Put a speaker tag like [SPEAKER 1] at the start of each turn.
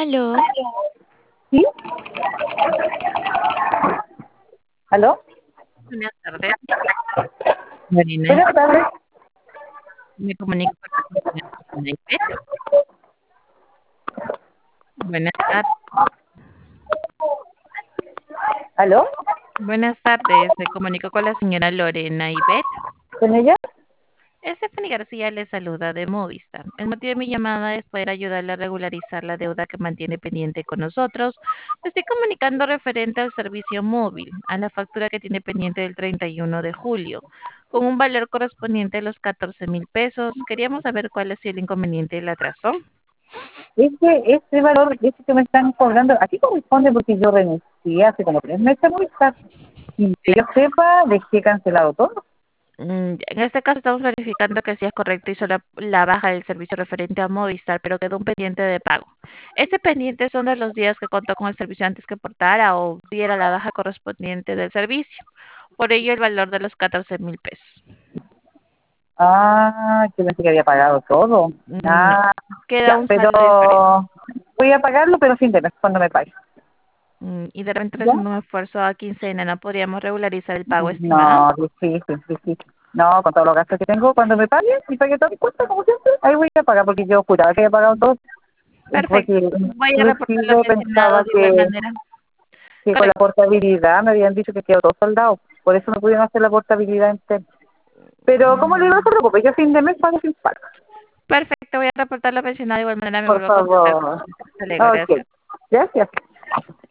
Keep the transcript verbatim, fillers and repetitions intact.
[SPEAKER 1] Aló,
[SPEAKER 2] ¿Sí? ¿Aló?
[SPEAKER 1] buenas tardes, Marina.
[SPEAKER 2] Buenas tardes.
[SPEAKER 1] Me comunico con la señora Lorena Ipet. Buenas tardes.
[SPEAKER 2] ¿Aló?
[SPEAKER 1] Buenas tardes, me comunico con la señora Lorena Ipet.
[SPEAKER 2] ¿Con ella?
[SPEAKER 1] Stephanie García le saluda de Movistar. El motivo de mi llamada es poder ayudarle a regularizar la deuda que mantiene pendiente con nosotros. Me estoy comunicando referente al servicio móvil, a la factura que tiene pendiente del treinta y uno de julio, con un valor correspondiente a los catorce mil pesos. Queríamos saber cuál ha sido el inconveniente y el atraso.
[SPEAKER 2] Ese, ese valor, ese que me están cobrando, aquí corresponde porque yo renuncié hace como tres meses a Movistar. Y que yo sepa, dejé cancelado todo.
[SPEAKER 1] Mm, En este caso estamos verificando que sí es correcto, hizo la, la baja del servicio referente a Movistar, pero quedó un pendiente de pago. Este pendiente son de los días que contó con el servicio antes que portara o diera la baja correspondiente del servicio. Por ello el valor de los catorce mil pesos.
[SPEAKER 2] Ah, yo pensé que había pagado todo.
[SPEAKER 1] Mm, No,
[SPEAKER 2] Ah,
[SPEAKER 1] queda
[SPEAKER 2] ya,
[SPEAKER 1] un
[SPEAKER 2] pero
[SPEAKER 1] saldo diferente.
[SPEAKER 2] voy a pagarlo, pero fin de mes, cuando me pague.
[SPEAKER 1] Mm, Y de repente
[SPEAKER 2] ¿Ya?
[SPEAKER 1] haciendo un esfuerzo a quincena, ¿no podríamos regularizar el pago, estimada?
[SPEAKER 2] No, difícil, difícil. No, con todos los gastos que tengo, cuando me pague, y pague todo mi cuenta, como siempre, ahí voy a pagar, porque yo juraba que había pagado todo.
[SPEAKER 1] Perfecto.
[SPEAKER 2] Porque
[SPEAKER 1] Voy a reportar lo
[SPEAKER 2] inclusive
[SPEAKER 1] mencionado
[SPEAKER 2] pensaba
[SPEAKER 1] de igual
[SPEAKER 2] que,
[SPEAKER 1] manera.
[SPEAKER 2] que con la
[SPEAKER 1] Correcto.
[SPEAKER 2] portabilidad me habían dicho que quedó todo soldado. Por eso no pudieron hacer la portabilidad entera. Pero, ¿cómo le digo? No se preocupe, yo a fin de mes pago sin pago.
[SPEAKER 1] Perfecto, voy a reportar lo mencionado de igual manera, me
[SPEAKER 2] Por
[SPEAKER 1] vuelvo a contactar con
[SPEAKER 2] favor.
[SPEAKER 1] usted. Hasta luego,
[SPEAKER 2] Ok.
[SPEAKER 1] gracias.
[SPEAKER 2] Gracias.